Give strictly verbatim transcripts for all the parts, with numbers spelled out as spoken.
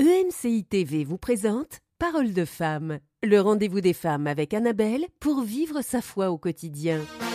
E M C I T V vous présente Parole de femme, le rendez-vous des femmes avec Annabelle pour vivre sa foi au quotidien.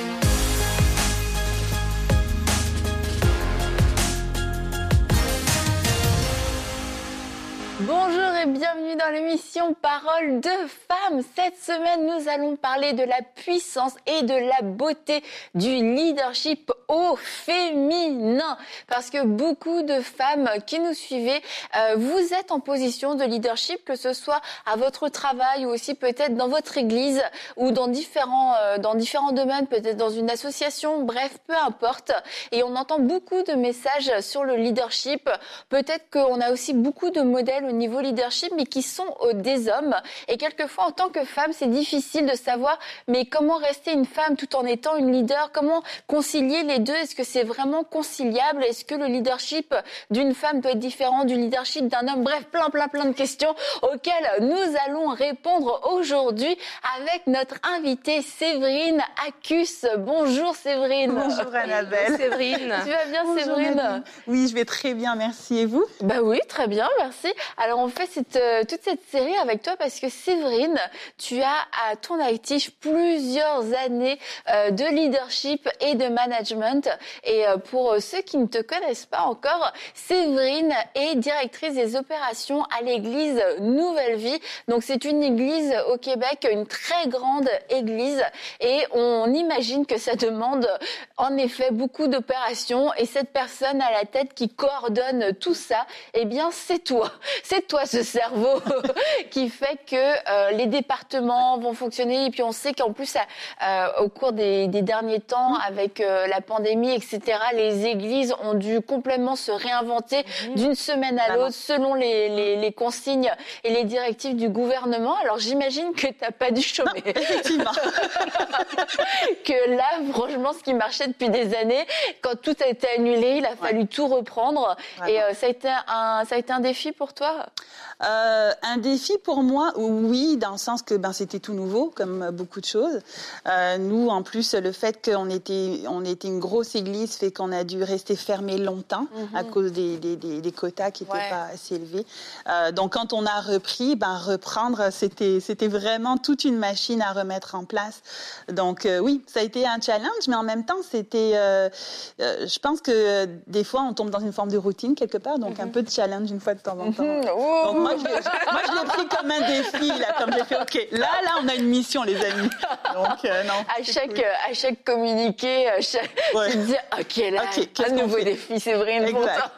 Bonjour et bienvenue dans l'émission Parole de femmes. Cette semaine, nous allons parler de la puissance et de la beauté du leadership au féminin. Parce que beaucoup de femmes qui nous suivez, euh, vous êtes en position de leadership, que ce soit à votre travail ou aussi peut-être dans votre église ou dans différents, euh, dans différents domaines, peut-être dans une association, bref, peu importe. Et on entend beaucoup de messages sur le leadership. Peut-être qu'on a aussi beaucoup de modèles au niveau leadership, mais qui sont euh, des hommes. Et quelquefois, en tant que femme, c'est difficile de savoir, mais comment rester une femme tout en étant une leader? Comment concilier les deux? Est-ce que c'est vraiment conciliable? Est-ce que le leadership d'une femme doit être différent du leadership d'un homme? Bref, plein, plein, plein de questions auxquelles nous allons répondre aujourd'hui avec notre invitée Séverine Accus. Bonjour Séverine. Bonjour Annabelle. Bonjour Séverine. Tu vas bien? Bonjour, Séverine? Nadine. Oui, je vais très bien, merci. Et vous? Bah oui, très bien, merci. Alors on fait cette, euh, toute cette série avec toi parce que Séverine, tu as à ton actif plusieurs années euh, de leadership et de management. Et euh, pour ceux qui ne te connaissent pas encore, Séverine est directrice des opérations à l'église Nouvelle Vie. Donc c'est une église au Québec, une très grande église. Et on imagine que ça demande en effet beaucoup d'opérations. Et cette personne à la tête qui coordonne tout ça, eh bien c'est toi. C'est toi ce cerveau qui fait que euh, les départements vont fonctionner. Et puis on sait qu'en plus, euh, au cours des, des derniers temps, avec euh, la pandémie, et cetera, les églises ont dû complètement se réinventer mmh. d'une semaine à l'autre selon les, les, les consignes et les directives du gouvernement. Alors j'imagine que tu n'as pas dû chômer. Non, effectivement. Que là, franchement, ce qui marchait depuis des années, quand tout a été annulé, il a fallu ouais. tout reprendre. Vraiment. Et euh, ça a été un, ça a été un défi pour toi? Euh, un défi pour moi, oui, dans le sens que ben, c'était tout nouveau, comme beaucoup de choses. Euh, nous, en plus, le fait qu'on était, on était une grosse église fait qu'on a dû rester fermé longtemps mm-hmm. à cause des, des, des, des quotas qui n'étaient ouais. pas assez élevés. Euh, donc, quand on a repris, ben, reprendre, c'était, c'était vraiment toute une machine à remettre en place. Donc, euh, oui, ça a été un challenge, mais en même temps, c'était... Euh, euh, je pense que euh, des fois, on tombe dans une forme de routine quelque part, donc mm-hmm. un peu de challenge une fois de temps en temps. Mm-hmm. Oh. Donc, moi, je l'ai, moi, je l'ai pris comme un défi, là, comme j'ai fait, OK, là, là, on a une mission, les amis. Donc, euh, non. À chaque, cool. à chaque communiqué, à chaque... Ouais. tu te dis, OK, là, okay, un nouveau défi, Séverine. Exact.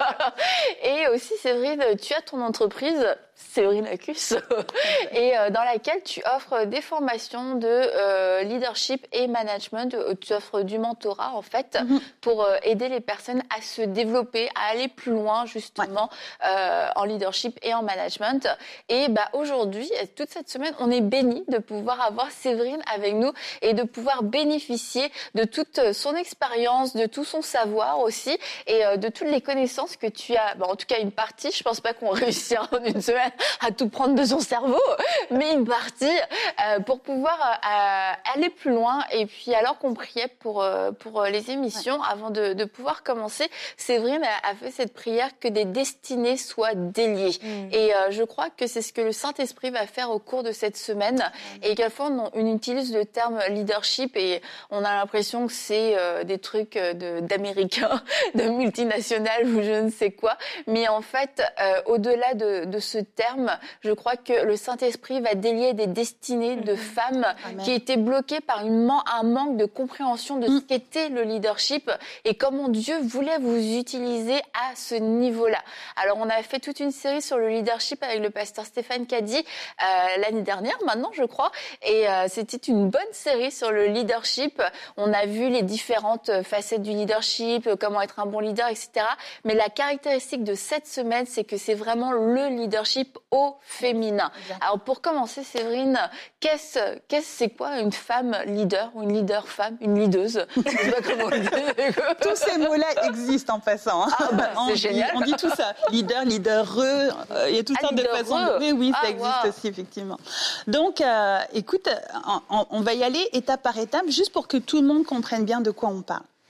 Et aussi, Séverine, tu as ton entreprise... Séverine Accus, et euh, dans laquelle tu offres des formations de euh, leadership et management. Tu offres du mentorat, en fait, mm-hmm. pour euh, aider les personnes à se développer, à aller plus loin, justement, ouais. euh, en leadership et en management. Et bah, aujourd'hui, toute cette semaine, on est bénis de pouvoir avoir Séverine avec nous et de pouvoir bénéficier de toute son expérience, de tout son savoir aussi, et euh, de toutes les connaissances que tu as. Bon, en tout cas, une partie, je pense pas qu'on réussira en une semaine à tout prendre de son cerveau, mais une partie euh, pour pouvoir euh, aller plus loin. Et puis alors qu'on priait pour, euh, pour les émissions, ouais. avant de, de pouvoir commencer, Séverine a, a fait cette prière que des destinées soient déliées. Mmh. Et euh, je crois que c'est ce que le Saint-Esprit va faire au cours de cette semaine. Mmh. Et quelquefois, on, on utilise le terme leadership et on a l'impression que c'est euh, des trucs de, d'américains, de multinationales ou je ne sais quoi. Mais en fait, euh, au-delà de, de ce terme, je crois que le Saint-Esprit va délier des destinées de femmes Amen. Qui étaient bloquées par une man- un manque de compréhension de ce qu'était le leadership et comment Dieu voulait vous utiliser à ce niveau-là. Alors, on a fait toute une série sur le leadership avec le pasteur Stéphane Caddy euh, l'année dernière, maintenant, je crois, et euh, c'était une bonne série sur le leadership. On a vu les différentes facettes du leadership, comment être un bon leader, et cetera. Mais la caractéristique de cette semaine, c'est que c'est vraiment le leadership au féminin. Alors pour commencer, Séverine, qu'est-ce, qu'est-ce c'est quoi une femme leader ou une leader femme, une leaduse? Je sais pas comment on dit. Tous ces mots-là existent en passant. Hein. Ah bah, c'est on génial. Dit, on dit tout ça. Leader, leadereux, euh, il y a toutes ah, sortes de façons. De... Oui, oui, ça ah, existe wow. aussi effectivement. Donc, euh, écoute, on, on va y aller étape par étape, juste pour que tout le monde comprenne bien de quoi on parle.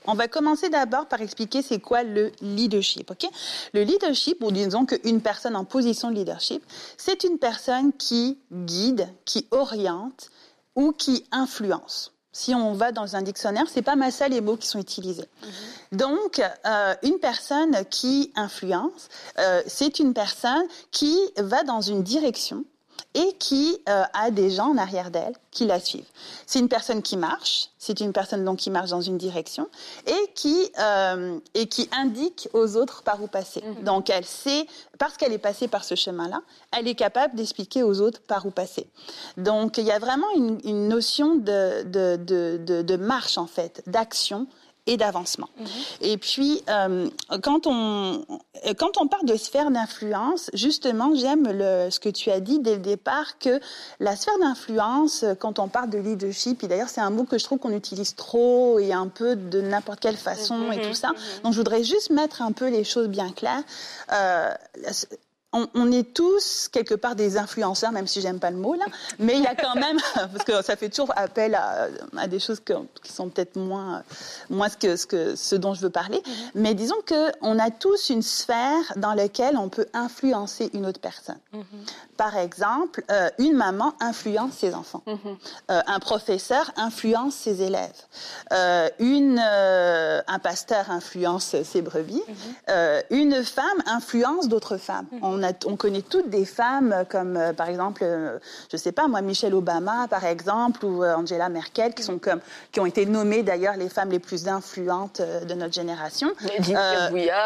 On va commencer d'abord par expliquer c'est quoi le leadership. Okay? Le leadership, ou disons qu'une personne en position de leadership, c'est une personne qui guide, qui oriente ou qui influence. Si on va dans un dictionnaire, c'est pas mal ça les mots qui sont utilisés. Mmh. Donc, euh, une personne qui influence, euh, c'est une personne qui va dans une direction et qui euh, a des gens en arrière d'elle qui la suivent. C'est une personne qui marche, c'est une personne donc qui marche dans une direction et qui euh, et qui indique aux autres par où passer. Mmh. Donc elle sait, parce qu'elle est passée par ce chemin-là, elle est capable d'expliquer aux autres par où passer. Donc il y a vraiment une, une notion de, de, de, de, de marche en fait, d'action et d'avancement. Mmh. Et puis, euh, quand, on, quand on parle de sphère d'influence, justement, j'aime le, ce que tu as dit dès le départ, que la sphère d'influence, quand on parle de leadership, et d'ailleurs, c'est un mot que je trouve qu'on utilise trop et un peu de n'importe quelle façon mmh. et tout ça. Mmh. Donc, je voudrais juste mettre un peu les choses bien claires. Euh, On, on est tous, quelque part, des influenceurs, même si j'aime pas le mot, là. Mais il y a quand même, parce que ça fait toujours appel à, à des choses que, qui sont peut-être moins, moins ce, que, ce, que, ce dont je veux parler. Mm-hmm. Mais disons qu'on a tous une sphère dans laquelle on peut influencer une autre personne. Mm-hmm. Par exemple, euh, une maman influence ses enfants. Mm-hmm. Euh, un professeur influence ses élèves. Euh, une, euh, un pasteur influence ses brebis. Mm-hmm. Euh, une femme influence d'autres femmes. Mm-hmm. On On, a, on connaît toutes des femmes comme, euh, par exemple, euh, je ne sais pas, moi, Michelle Obama, par exemple, ou euh, Angela Merkel, qui, sont comme, qui ont été nommées, d'ailleurs, les femmes les plus influentes euh, de notre génération. Edith euh... Bouillard,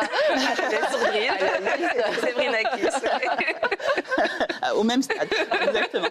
Séverine Akiss. Au même stade, exactement.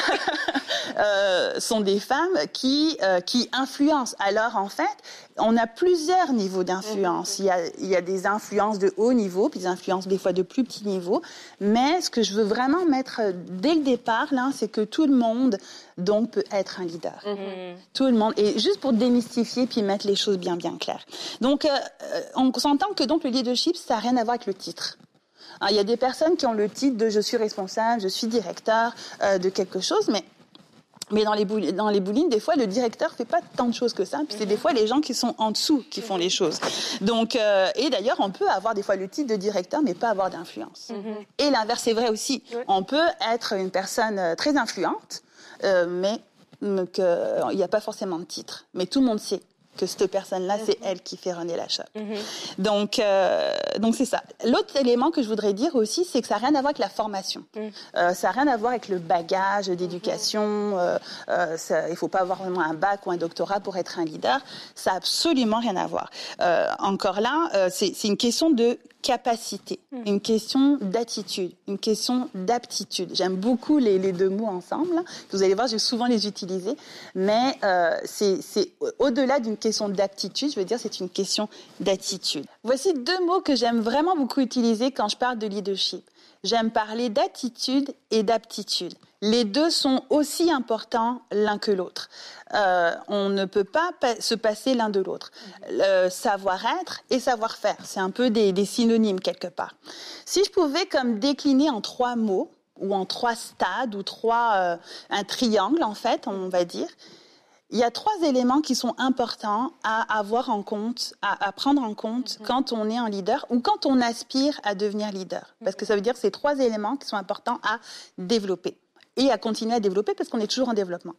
euh, sont des femmes qui, euh, qui influencent. Alors, en fait, on a plusieurs niveaux d'influence. Il y a, il y a des influences de haut niveau, puis des influences des fois de plus petit niveau. Mais ce que je veux vraiment mettre dès le départ, là, c'est que tout le monde, donc, peut être un leader. Mm-hmm. Tout le monde. Et juste pour démystifier, puis mettre les choses bien, bien claires. Donc, euh, on s'entend que donc, le leadership, ça n'a rien à voir avec le titre. Alors, il y a des personnes qui ont le titre de « je suis responsable »,« je suis directeur euh, de quelque chose », mais... Mais dans les, boul- dans les boulines, des fois, le directeur ne fait pas tant de choses que ça. Puis c'est des fois les gens qui sont en dessous qui font les choses. Donc, euh, et d'ailleurs, on peut avoir des fois le titre de directeur, mais pas avoir d'influence. Mm-hmm. Et l'inverse est vrai aussi. Oui. On peut être une personne très influente, euh, mais qu'il n'y a pas forcément de titre. Mais tout le monde sait que cette personne-là, c'est elle qui fait runner la shop. Mm-hmm. Donc, euh, donc c'est ça. L'autre élément que je voudrais dire aussi, c'est que ça n'a rien à voir avec la formation. Mm. Euh, ça n'a rien à voir avec le bagage d'éducation. Mm-hmm. Euh, euh, il ne faut pas avoir vraiment un bac ou un doctorat pour être un leader. Ça n'a absolument rien à voir. Euh, encore là, euh, c'est, c'est une question de capacité, mmh. une question d'attitude, une question d'aptitude. J'aime beaucoup les, les deux mots ensemble. Vous allez voir, je vais souvent les utiliser. Mais euh, c'est, c'est au-delà d'une question d'aptitude, je veux dire, c'est une question d'attitude. Voici deux mots que j'aime vraiment beaucoup utiliser quand je parle de leadership. J'aime parler d'attitude et d'aptitude. Les deux sont aussi importants l'un que l'autre. Euh, on ne peut pas pa- se passer l'un de l'autre. Le savoir-être et savoir-faire, c'est un peu des, des synonymes quelque part. Si je pouvais comme décliner en trois mots, ou en trois stades, ou trois, euh, un triangle en fait, on va dire, il y a trois éléments qui sont importants à avoir en compte, à, à prendre en compte mm-hmm. quand on est un leader ou quand on aspire à devenir leader. Parce que ça veut dire que c'est trois éléments qui sont importants à développer et à continuer à développer parce qu'on est toujours en développement.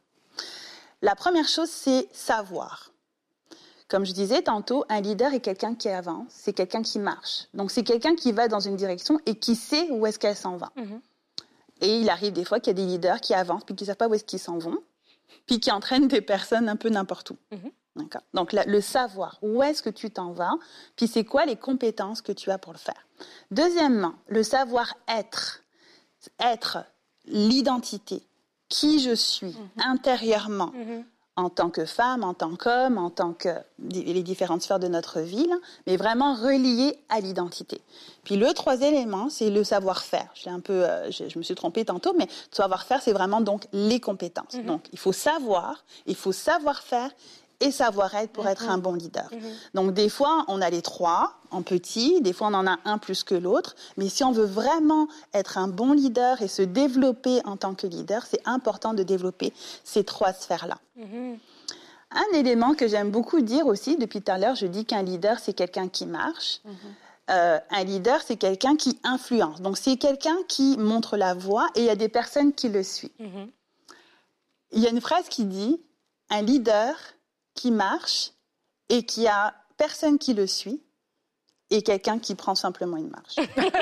La première chose, c'est savoir. Comme je disais tantôt, un leader est quelqu'un qui avance, c'est quelqu'un qui marche. Donc c'est quelqu'un qui va dans une direction et qui sait où est-ce qu'elle s'en va. Mm-hmm. Et il arrive des fois qu'il y a des leaders qui avancent puis qui ne savent pas où est-ce qu'ils s'en vont, puis qui entraînent des personnes un peu n'importe où. Mm-hmm. D'accord. Donc la, le savoir, où est-ce que tu t'en vas, puis c'est quoi les compétences que tu as pour le faire. Deuxièmement, le savoir-être. Être l'identité, qui je suis mm-hmm. intérieurement, mm-hmm. en tant que femme, en tant qu'homme, en tant que les différentes sphères de notre vie, là, mais vraiment relié à l'identité. Puis le troisième élément, c'est le savoir-faire. Je, un peu, euh, je, je me suis trompée tantôt, mais le savoir-faire, c'est vraiment donc les compétences. Mm-hmm. Donc, il faut savoir, il faut savoir faire et savoir-être pour mm-hmm. être un bon leader. Mm-hmm. Donc, des fois, on a les trois en petit, des fois, on en a un plus que l'autre. Mais si on veut vraiment être un bon leader et se développer en tant que leader, c'est important de développer ces trois sphères-là. Mm-hmm. un élément que j'aime beaucoup dire aussi, depuis tout à l'heure, je dis qu'un leader, c'est quelqu'un qui marche. Mm-hmm. Euh, un leader, c'est quelqu'un qui influence. Donc, c'est quelqu'un qui montre la voie et il y a des personnes qui le suivent. Mm-hmm. Il y a une phrase qui dit « Un leader qui marche et qui a personne qui le suit et quelqu'un qui prend simplement une marche. »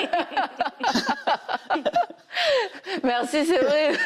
Merci, c'est vrai.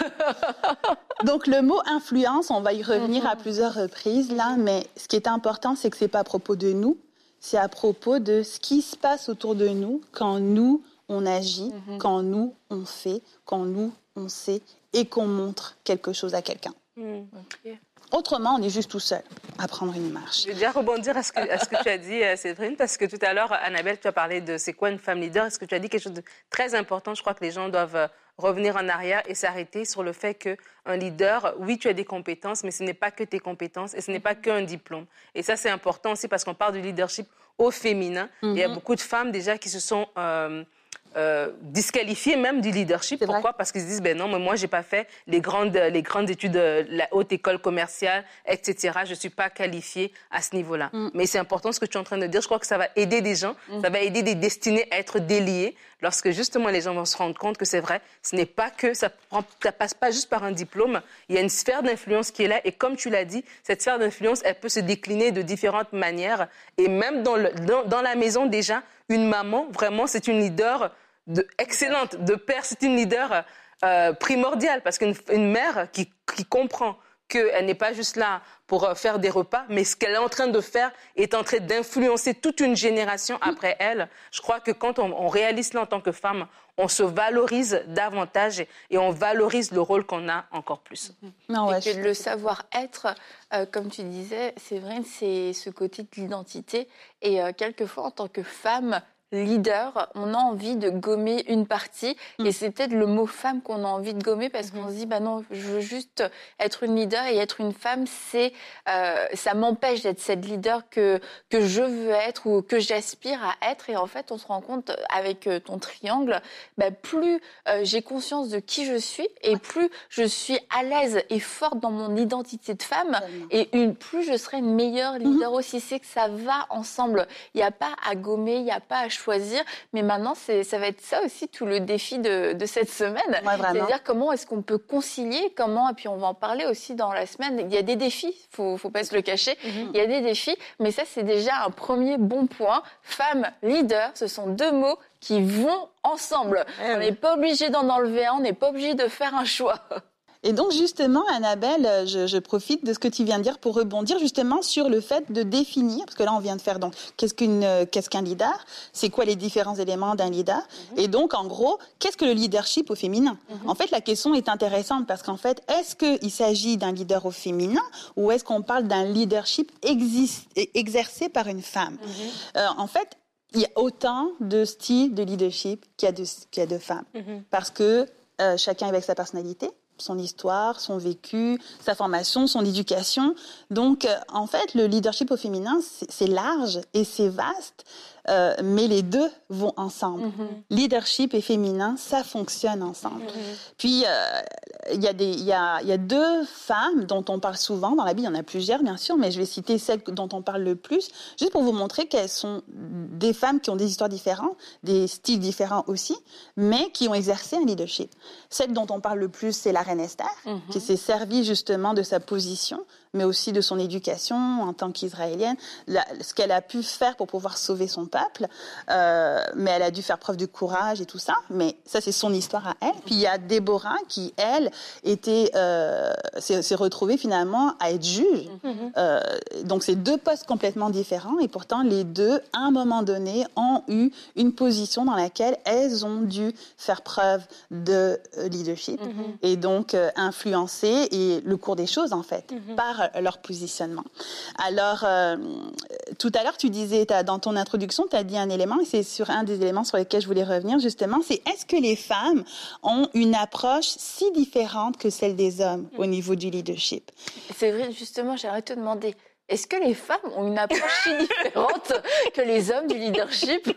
Donc, le mot « influence », on va y revenir mm-hmm. à plusieurs reprises, là, mais ce qui est important, c'est que ce n'est pas à propos de nous, c'est à propos de ce qui se passe autour de nous quand nous, on agit, mm-hmm. quand nous, on fait, quand nous, on sait et qu'on montre quelque chose à quelqu'un. Mm. Okay. Autrement, on est juste tout seul à prendre une marche. Je vais déjà rebondir à ce que, à ce que tu as dit, Séverine, parce que tout à l'heure, Annabelle, tu as parlé de c'est quoi une femme leader. Est-ce que tu as dit quelque chose de très important? Je crois que les gens doivent revenir en arrière et s'arrêter sur le fait qu'un leader, oui, tu as des compétences, mais ce n'est pas que tes compétences et ce n'est pas qu'un diplôme. Et ça, c'est important aussi parce qu'on parle du leadership au féminin. Mm-hmm. Il y a beaucoup de femmes déjà qui se sont... Euh, Euh, disqualifiés même du leadership. Pourquoi? Vrai. Parce qu'ils se disent, ben non, mais moi, je n'ai pas fait les grandes, les grandes études, la haute école commerciale, et cetera. Je ne suis pas qualifiée à ce niveau-là. Mm. Mais c'est important ce que tu es en train de dire. Je crois que ça va aider des gens, mm. ça va aider des destinées à être déliées lorsque justement les gens vont se rendre compte que c'est vrai, ce n'est pas que, ça ne passe pas juste par un diplôme. Il y a une sphère d'influence qui est là. Et comme tu l'as dit, cette sphère d'influence, elle peut se décliner de différentes manières. Et même dans, le, dans, dans la maison déjà, une maman, vraiment, c'est une leader de, excellente. De père, c'est une leader euh, primordiale. Parce qu'une une mère qui, qui comprend qu'elle n'est pas juste là pour faire des repas, mais ce qu'elle est en train de faire est en train d'influencer toute une génération après elle. Je crois que quand on, on réalise cela en tant que femme, on se valorise davantage et on valorise le rôle qu'on a encore plus. Non, ouais, et que le savoir-être, euh, comme tu disais, c'est vrai, c'est ce côté de l'identité. Et euh, quelquefois, en tant que femme leader, on a envie de gommer une partie mmh. et c'est peut-être le mot femme qu'on a envie de gommer parce mmh. qu'on se dit bah non, je veux juste être une leader et être une femme, c'est euh, ça m'empêche d'être cette leader que que je veux être ou que j'aspire à être. Et en fait, on se rend compte avec ton triangle, bah, plus euh, j'ai conscience de qui je suis et plus je suis à l'aise et forte dans mon identité de femme mmh. et une, plus je serai une meilleure leader mmh. aussi. C'est que ça va ensemble. Il n'y a pas à gommer, il n'y a pas à choisir, mais maintenant c'est, ça va être ça aussi tout le défi de, de cette semaine, ouais, c'est-à-dire comment est-ce qu'on peut concilier, comment, et puis on va en parler aussi dans la semaine, il y a des défis, faut, faut pas se le cacher, mm-hmm. il y a des défis, mais ça c'est déjà un premier bon point. Femme, leader, ce sont deux mots qui vont ensemble, ouais, on n'est ouais. pas obligé d'en enlever un, on n'est pas obligé de faire un choix. Et donc, justement, Annabelle, je, je profite de ce que tu viens de dire pour rebondir justement sur le fait de définir, parce que là, on vient de faire donc, qu'est-ce qu'une, qu'est-ce qu'un leader? C'est quoi les différents éléments d'un leader? Mm-hmm. Et donc, en gros, qu'est-ce que le leadership au féminin? Mm-hmm. En fait, la question est intéressante parce qu'en fait, est-ce qu'il s'agit d'un leader au féminin ou est-ce qu'on parle d'un leadership existe, exercé par une femme? Mm-hmm. euh, En fait, il y a autant de styles de leadership qu'il y a de, qu'il y a de femmes. Mm-hmm. Parce que euh, chacun avec sa personnalité, son histoire, son vécu, sa formation, son éducation. Donc, euh, en fait, le leadership au féminin, c'est, c'est large et c'est vaste, euh, mais les deux vont ensemble. Mm-hmm. Leadership et féminin, ça fonctionne ensemble. Mm-hmm. Puis, il euh, y a des, il y a, il y a deux femmes dont on parle souvent dans la Bible. Il y en a plusieurs, bien sûr, mais je vais citer celles dont on parle le plus, juste pour vous montrer qu'elles sont des femmes qui ont des histoires différentes, des styles différents aussi, mais qui ont exercé un leadership. Celle dont on parle le plus, c'est la reine Esther, mm-hmm. qui s'est servie justement de sa position, mais aussi de son éducation en tant qu'Israélienne, la, ce qu'elle a pu faire pour pouvoir sauver son peuple. Euh, mais elle a dû faire preuve de courage et tout ça. Mais ça, c'est son histoire à elle. Puis il y a Déborah qui, elle, était, euh, s'est, s'est retrouvée finalement à être juge. Mm-hmm. Euh, donc c'est deux postes complètement différents. Et pourtant, les deux, à un moment donné, ont eu une position dans laquelle elles ont dû faire preuve de leadership. Mm-hmm. Et donc euh, influencer et le cours des choses, en fait, mm-hmm. par leur positionnement. Alors, euh, tout à l'heure, tu disais, dans ton introduction, tu as dit un élément, et c'est sur un des éléments sur lesquels je voulais revenir, justement, c'est est-ce que les femmes ont une approche si différente que celle des hommes mmh. au niveau du leadership? C'est vrai, justement, j'aimerais te demander, est-ce que les femmes ont une approche si différente que les hommes du leadership?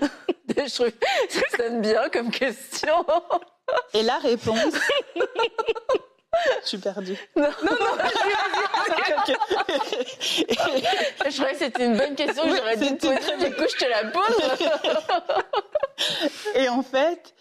Je trouve que ça sonne bien comme question. Et la réponse... Je suis perdue. Non, non, non, vas-y, vas-y. Okay, okay. Je croyais que c'était une bonne question que oui, j'aurais dû te poser, du coup, je te la pose. Et en fait,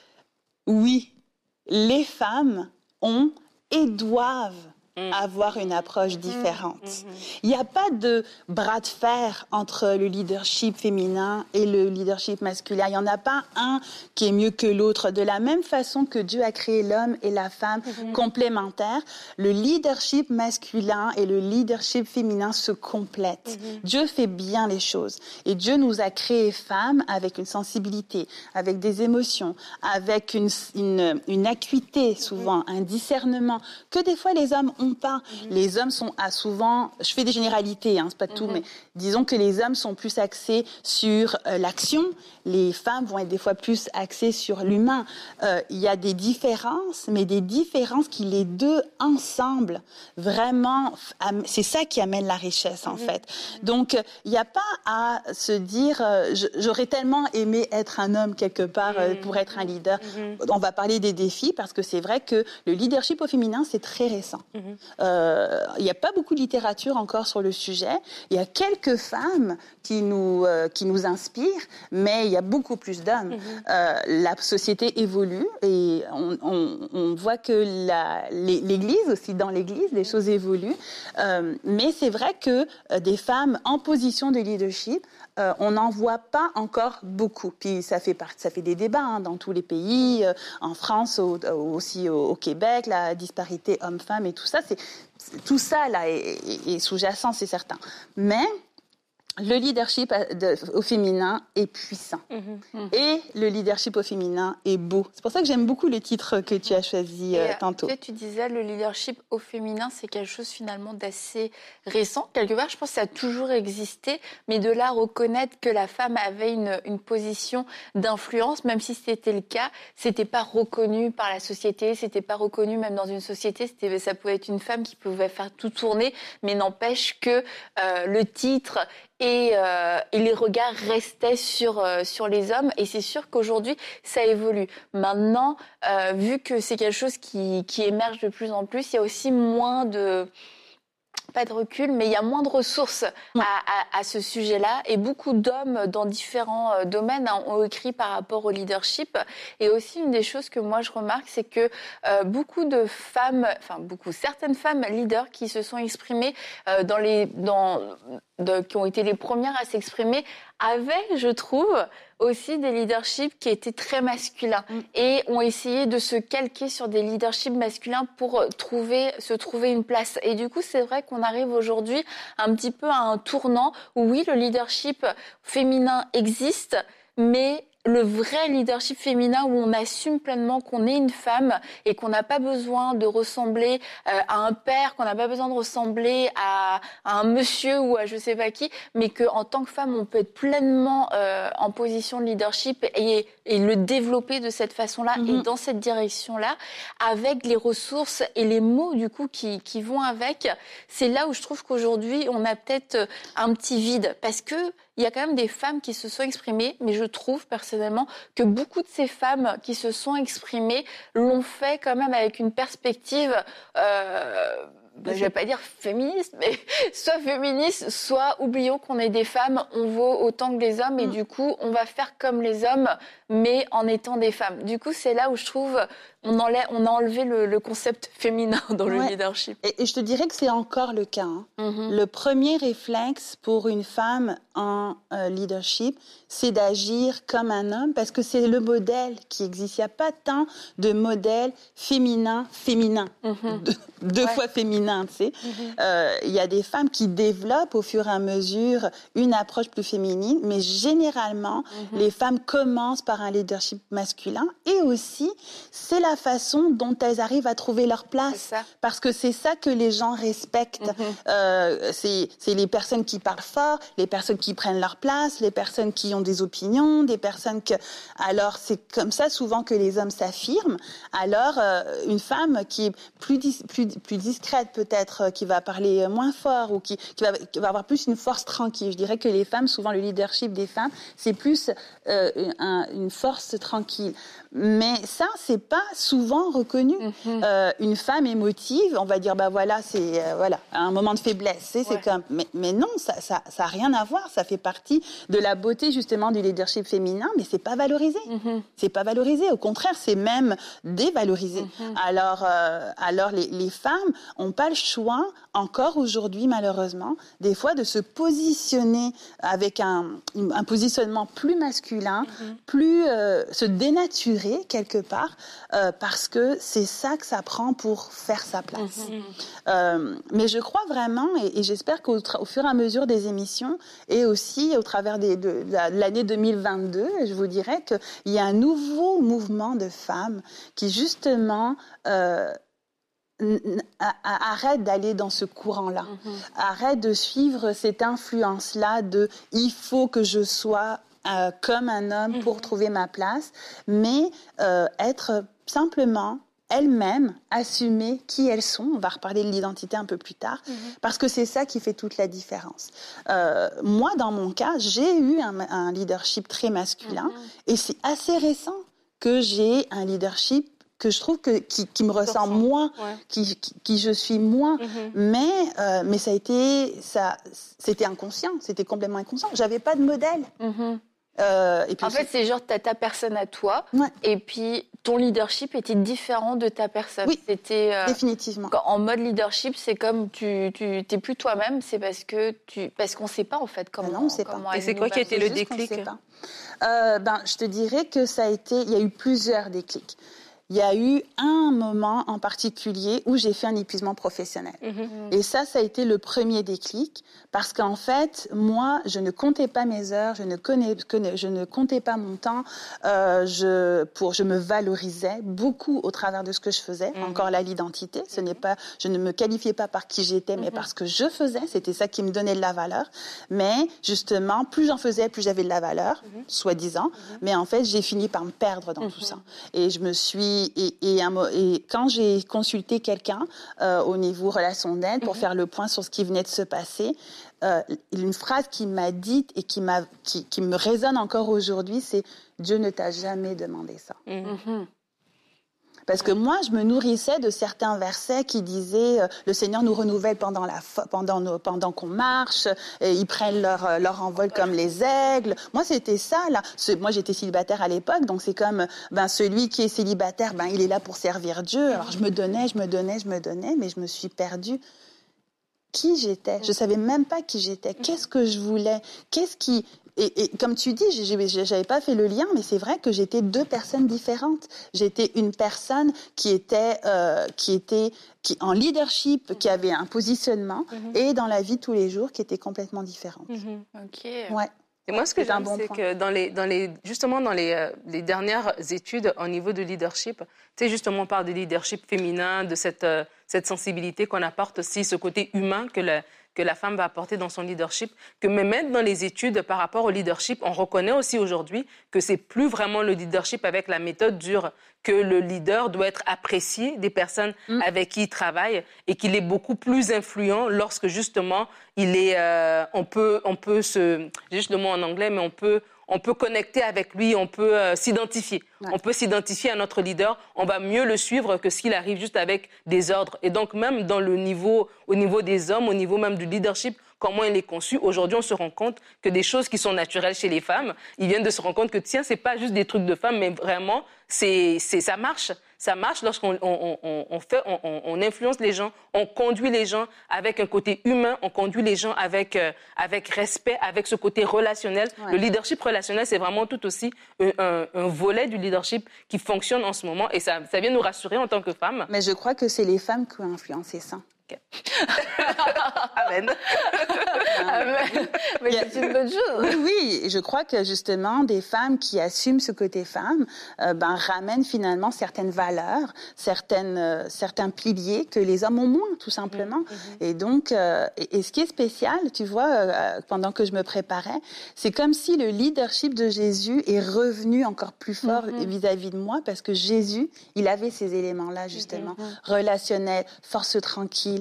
oui, les femmes ont et doivent Mmh. avoir une approche différente. Mmh. Il n'y a pas de bras de fer entre le leadership féminin et le leadership masculin. Il n'y en a pas un qui est mieux que l'autre. De la même façon que Dieu a créé l'homme et la femme mmh. complémentaires, le leadership masculin et le leadership féminin se complètent. Mmh. Dieu fait bien les choses. Et Dieu nous a créés femmes avec une sensibilité, avec des émotions, avec une, une, une acuité souvent, mmh. un discernement, que des fois les hommes ont pas. Mm-hmm. Les hommes sont à souvent, je fais des généralités, hein, c'est pas tout, mm-hmm. mais disons que les hommes sont plus axés sur euh, l'action, les femmes vont être des fois plus axées sur l'humain. Euh, il y a des différences, mais des différences qui les deux ensemble, vraiment, c'est ça qui amène la richesse en mm-hmm. fait. Donc il n'y a pas à se dire, euh, j'aurais tellement aimé être un homme quelque part euh, pour être un leader. Mm-hmm. On va parler des défis parce que c'est vrai que le leadership au féminin c'est très récent. Mm-hmm. Euh, il n'y a pas beaucoup de littérature encore sur le sujet. Il y a quelques femmes qui nous, euh, qui nous inspirent, mais il y a beaucoup plus d'hommes. Mm-hmm. Euh, la société évolue et on, on, on voit que la, l'Église, aussi dans l'Église, les choses évoluent. Euh, mais c'est vrai que euh, des femmes en position de leadership, Euh, on n'en voit pas encore beaucoup. Puis ça fait, part, ça fait des débats hein, dans tous les pays, euh, en France au, aussi au, au Québec, la disparité homme-femme et tout ça. C'est, tout ça là est, est, est sous-jacent, c'est certain. Mais le leadership de, au féminin est puissant. Mmh. Et le leadership au féminin est beau. C'est pour ça que j'aime beaucoup le titre que tu as choisi euh, tantôt. Tu, sais, tu disais le leadership au féminin, c'est quelque chose finalement d'assez récent. Quelque part, je pense que ça a toujours existé, mais de là reconnaître que la femme avait une, une position d'influence, même si c'était le cas, c'était pas reconnu par la société, c'était pas reconnu même dans une société. C'était, ça pouvait être une femme qui pouvait faire tout tourner, mais n'empêche que euh, le titre Et, euh, et les regards restaient sur, euh, sur les hommes. Et c'est sûr qu'aujourd'hui, ça évolue. Maintenant, euh, vu que c'est quelque chose qui, qui émerge de plus en plus, il y a aussi moins de... pas de recul, mais il y a moins de ressources à, à, à ce sujet-là. Et beaucoup d'hommes dans différents euh, domaines hein, ont écrit par rapport au leadership. Et aussi, une des choses que moi, je remarque, c'est que euh, beaucoup de femmes, enfin beaucoup, certaines femmes leaders qui se sont exprimées euh, dans les... Dans, de, qui ont été les premières à s'exprimer, avaient, je trouve, aussi des leaderships qui étaient très masculins mmh. et ont essayé de se calquer sur des leaderships masculins pour trouver, se trouver une place. Et du coup, c'est vrai qu'on arrive aujourd'hui un petit peu à un tournant où oui, le leadership féminin existe, mais le vrai leadership féminin où on assume pleinement qu'on est une femme et qu'on n'a pas besoin de ressembler euh, à un père, qu'on n'a pas besoin de ressembler à, à un monsieur ou à je sais pas qui, mais qu'en tant que femme, on peut être pleinement euh, en position de leadership et, et le développer de cette façon-là mm-hmm. et dans cette direction-là, avec les ressources et les mots du coup qui, qui vont avec. C'est là où je trouve qu'aujourd'hui, on a peut-être un petit vide parce que il y a quand même des femmes qui se sont exprimées, mais je trouve personnellement que beaucoup de ces femmes qui se sont exprimées l'ont fait quand même avec une perspective, euh, ben, je vais pas dire féministe, mais soit féministe, soit oublions qu'on est des femmes, on vaut autant que les hommes et mmh. du coup on va faire comme les hommes, mais en étant des femmes. Du coup c'est là où je trouve on, enlève, on a enlevé le, le concept féminin dans ouais. le leadership. Et, et je te dirais que c'est encore le cas. Hein. Mm-hmm. Le premier réflexe pour une femme en euh, leadership, c'est d'agir comme un homme parce que c'est le modèle qui existe. Il n'y a pas tant de modèles féminins, féminins, mm-hmm. deux, deux ouais. fois féminins. Tu sais. Mm-hmm. euh, il y a des femmes qui développent au fur et à mesure une approche plus féminine, mais généralement, mm-hmm. les femmes commencent par un leadership masculin et aussi, c'est la façon dont elles arrivent à trouver leur place. Parce que c'est ça que les gens respectent. Mm-hmm. Euh, c'est, c'est les personnes qui parlent fort, les personnes qui prennent leur place, les personnes qui ont des opinions, des personnes que... Alors, c'est comme ça souvent que les hommes s'affirment. Alors, euh, une femme qui est plus, dis... plus, plus discrète, peut-être, qui va parler moins fort ou qui, qui, va, qui va avoir plus une force tranquille. Je dirais que les femmes, souvent le leadership des femmes, c'est plus euh, un, une force tranquille. Mais ça, c'est pas souvent reconnu. Mm-hmm. Euh, une femme émotive, on va dire, bah voilà, c'est euh, voilà, un moment de faiblesse. C'est, c'est ouais. comme, mais, mais non, ça, ça, ça a rien à voir. Ça fait partie de la beauté justement du leadership féminin, mais c'est pas valorisé. Mm-hmm. C'est pas valorisé. Au contraire, c'est même dévalorisé. Mm-hmm. Alors, euh, alors les, les femmes ont pas le choix, encore aujourd'hui malheureusement, des fois de se positionner avec un, un positionnement plus masculin, mm-hmm. plus euh, se dénaturer quelque part, euh, parce que c'est ça que ça prend pour faire sa place. Mmh. Euh, mais je crois vraiment, et, et j'espère qu'au tra- au fur et à mesure des émissions, et aussi au travers des, de, de, la, de l'année deux mille vingt-deux, je vous dirais qu'il y a un nouveau mouvement de femmes qui justement euh, n- n- arrête d'aller dans ce courant-là, mmh. arrête de suivre cette influence-là de « il faut que je sois » Euh, comme un homme pour mmh. trouver ma place, mais euh, être simplement elles-mêmes, assumer qui elles sont. On va reparler de l'identité un peu plus tard, mmh. parce que c'est ça qui fait toute la différence. Euh, moi, dans mon cas, j'ai eu un, un leadership très masculin, mmh. et c'est assez récent que j'ai un leadership que je trouve que, qui, qui me ressemble moins, ouais. qui, qui, qui je suis moins, mm-hmm. mais, euh, mais ça a été, ça, c'était inconscient, c'était complètement inconscient. J'avais pas de modèle. Mm-hmm. Euh, et puis en fait, c'est genre t'as ta personne à toi, ouais. et puis ton leadership était différent de ta personne. Oui, c'était euh, définitivement. Quand, en mode leadership, c'est comme tu, tu t'es plus toi-même, c'est parce que tu, parce qu'on sait pas en fait comment. Ben non, on sait comment pas. Et c'est quoi qui a été le déclic? euh, Ben, je te dirais que ça a été, il y a eu plusieurs déclics. Il y a eu un moment en particulier où j'ai fait un épuisement professionnel. Mmh. Et ça, ça a été le premier déclic, parce qu'en fait, moi, je ne comptais pas mes heures, je ne, connais, je ne comptais pas mon temps, euh, je, pour, je me valorisais beaucoup au travers de ce que je faisais. Mmh. Encore là, l'identité, ce n'est pas, je ne me qualifiais pas par qui j'étais, mais mmh. par ce que je faisais, c'était ça qui me donnait de la valeur. Mais justement, plus j'en faisais, plus j'avais de la valeur, mmh. soi-disant. Mmh. Mais en fait, j'ai fini par me perdre dans mmh. tout ça. Et je me suis Et, et, et quand j'ai consulté quelqu'un euh, au niveau relation d'aide pour mmh. faire le point sur ce qui venait de se passer, euh, une phrase qui m'a dite et qui, m'a, qui, qui me résonne encore aujourd'hui, c'est « Dieu ne t'a jamais demandé ça mmh. ». Parce que moi, je me nourrissais de certains versets qui disaient euh, « Le Seigneur nous renouvelle pendant, la fo- pendant, nos, pendant qu'on marche, et ils prennent leur, euh, leur envol comme les aigles. » Moi, c'était ça, là. Ce, moi, j'étais célibataire à l'époque, donc c'est comme ben, celui qui est célibataire, ben, il est là pour servir Dieu. Alors, je me donnais, je me donnais, je me donnais, mais je me suis perdue. Qui j'étais? Je ne savais même pas qui j'étais. Qu'est-ce que je voulais? Qu'est-ce qui... Et, et comme tu dis, je n'avais pas fait le lien, mais c'est vrai que j'étais deux personnes différentes. J'étais une personne qui était, euh, qui était qui, en leadership, mmh. qui avait un positionnement, mmh. et dans la vie de tous les jours, qui était complètement différente. Mmh. Ok. Ouais. Et moi, ce que j'aime, bon c'est point. que dans les, dans les, justement dans les, euh, les dernières études au niveau de leadership, tu sais, justement, on parle de leadership féminin, de cette, euh, cette sensibilité qu'on apporte aussi, ce côté humain que la, que la femme va apporter dans son leadership, que même dans les études par rapport au leadership, on reconnaît aussi aujourd'hui que c'est plus vraiment le leadership avec la méthode dure, que le leader doit être apprécié des personnes mmh. avec qui il travaille et qu'il est beaucoup plus influent lorsque justement il est, euh, on peut, on peut se, j'ai juste le mot en anglais, mais on peut, on peut connecter avec lui, on peut euh, s'identifier. Ouais. On peut s'identifier à notre leader, on va mieux le suivre que s'il arrive juste avec des ordres. Et donc même dans le niveau, au niveau des hommes, au niveau même du leadership, comment il est conçu, aujourd'hui on se rend compte que des choses qui sont naturelles chez les femmes, ils viennent de se rendre compte que tiens, c'est pas juste des trucs de femmes, mais vraiment, c'est, c'est, ça marche. Ça marche lorsqu'on on, on, on fait, on, on influence les gens, on conduit les gens avec un côté humain, on conduit les gens avec, euh, avec respect, avec ce côté relationnel. Ouais. Le leadership relationnel, c'est vraiment tout aussi un, un, un volet du leadership qui fonctionne en ce moment et ça, ça vient nous rassurer en tant que femmes. Mais je crois que c'est les femmes qui ont influencé ça. Okay. Amen. Amen. Mais c'est une bonne chose. Oui, oui, je crois que justement, des femmes qui assument ce côté femme euh, ben, ramènent finalement certaines valeurs, certaines, euh, certains piliers que les hommes ont moins, tout simplement. Mm-hmm. Et donc, euh, et, et ce qui est spécial, tu vois, euh, pendant que je me préparais, c'est comme si le leadership de Jésus est revenu encore plus fort mm-hmm. vis-à-vis de moi, parce que Jésus, il avait ces éléments-là, justement, mm-hmm. relationnels, force tranquille,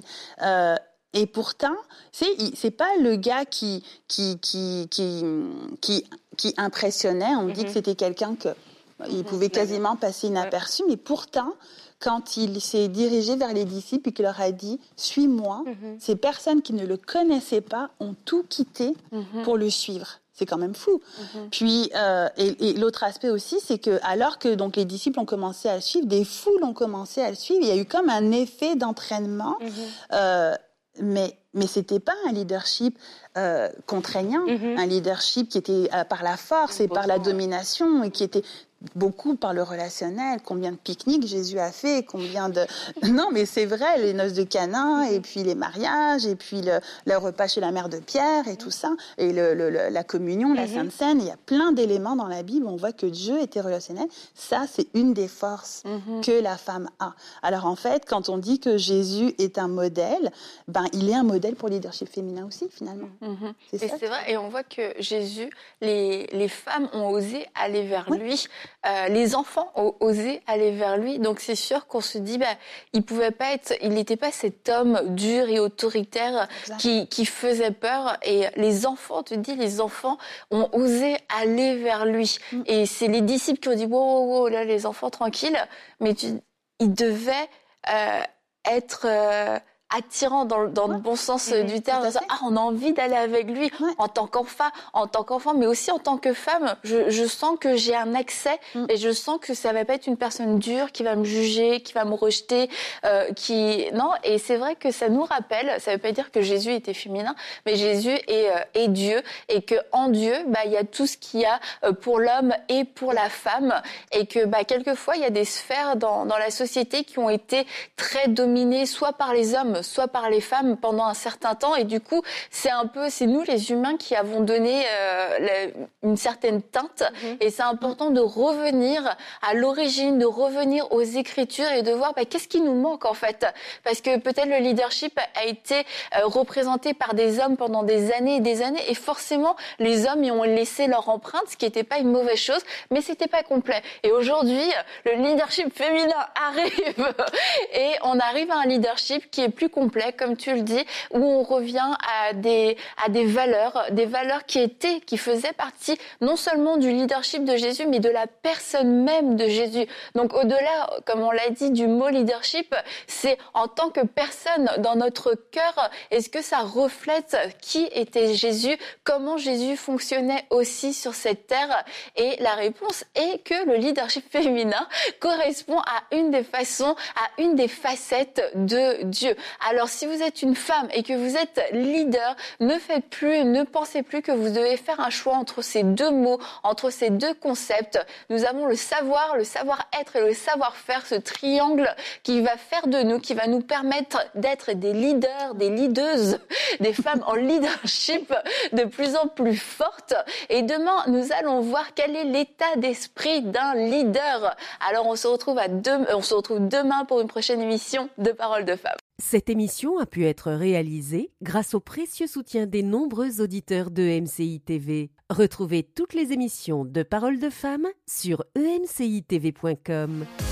mari. Euh, et pourtant, c'est c'est pas le gars qui qui qui qui qui, qui impressionnait. On me mm-hmm. dit que c'était quelqu'un que il mm-hmm. pouvait quasiment passer inaperçu, ouais. mais pourtant, quand il s'est dirigé vers les disciples et qu'il leur a dit « Suis-moi mm-hmm. », ces personnes qui ne le connaissaient pas ont tout quitté mm-hmm. pour le suivre. C'est quand même fou. Mm-hmm. Puis, euh, et, et l'autre aspect aussi, c'est que alors que donc les disciples ont commencé à le suivre, des foules ont commencé à le suivre. Il y a eu comme un effet d'entraînement, mm-hmm. euh, mais mais c'était pas un leadership euh, contraignant, mm-hmm. un leadership qui était euh, par la force et par la domination et qui était beaucoup par le relationnel. Combien de pique-niques Jésus a fait, combien de... Non, mais c'est vrai, les noces de Cana, et puis les mariages, et puis le, le repas chez la mère de Pierre, et tout ça, et le, le, la communion, la Sainte Seine. Il y a plein d'éléments dans la Bible où on voit que Dieu était relationnel. Ça, c'est une des forces mm-hmm. que la femme a. Alors, en fait, quand on dit que Jésus est un modèle, ben, il est un modèle pour le leadership féminin aussi, finalement. Mm-hmm. C'est et ça, c'est vrai, et on voit que Jésus, les, les femmes ont osé aller vers ouais. lui. Euh, les enfants ont osé aller vers lui, donc c'est sûr qu'on se dit, bah, il pouvait pas être, il n'était pas cet homme dur et autoritaire qui, qui faisait peur. Et les enfants, tu te dis, les enfants ont osé aller vers lui. Mm. Et c'est les disciples qui ont dit, wow, wow, wow, là, les enfants tranquilles, mais tu, ils devaient euh, être euh, attirant dans, dans ouais. le bon sens mmh, du terme. Ah, on a envie d'aller avec lui ouais. en tant qu'enfant, en tant qu'enfant, mais aussi en tant que femme. Je, je sens que j'ai un accès mmh. et je sens que ça va pas être une personne dure qui va me juger, qui va me rejeter, euh, qui non. Et c'est vrai que ça nous rappelle. Ça veut pas dire que Jésus était féminin, mais Jésus est, euh, est Dieu et que en Dieu, bah il y a tout ce qu'il y a pour l'homme et pour la femme et que bah quelquefois il y a des sphères dans dans la société qui ont été très dominées soit par les hommes, soit par les femmes pendant un certain temps, et du coup c'est un peu c'est nous les humains qui avons donné euh, la, une certaine teinte mmh. et c'est important de revenir à l'origine, de revenir aux Écritures et de voir bah, qu'est-ce qui nous manque en fait, parce que peut-être le leadership a été euh, représenté par des hommes pendant des années et des années, et forcément les hommes y ont laissé leur empreinte, ce qui n'était pas une mauvaise chose, mais c'était pas complet. Et aujourd'hui le leadership féminin arrive et on arrive à un leadership qui est plus complet, comme tu le dis, où on revient à des à des valeurs, des valeurs qui étaient, qui faisaient partie non seulement du leadership de Jésus, mais de la personne même de Jésus. Donc au-delà, comme on l'a dit, du mot leadership, c'est en tant que personne dans notre cœur, est-ce que ça reflète qui était Jésus, comment Jésus fonctionnait aussi sur cette terre? Et la réponse est que le leadership féminin correspond à une des façons, à une des facettes de Dieu. Alors, si vous êtes une femme et que vous êtes leader, ne faites plus, ne pensez plus que vous devez faire un choix entre ces deux mots, entre ces deux concepts. Nous avons le savoir, le savoir-être et le savoir-faire, ce triangle qui va faire de nous, qui va nous permettre d'être des leaders, des leadeuses, des femmes en leadership de plus en plus fortes. Et demain, nous allons voir quel est l'état d'esprit d'un leader. Alors, on se retrouve à deux, on se retrouve demain pour une prochaine émission de Paroles de Femmes. Cette émission a pu être réalisée grâce au précieux soutien des nombreux auditeurs de M C I T V. Retrouvez toutes les émissions de Paroles de Femmes sur e m c i t v point com.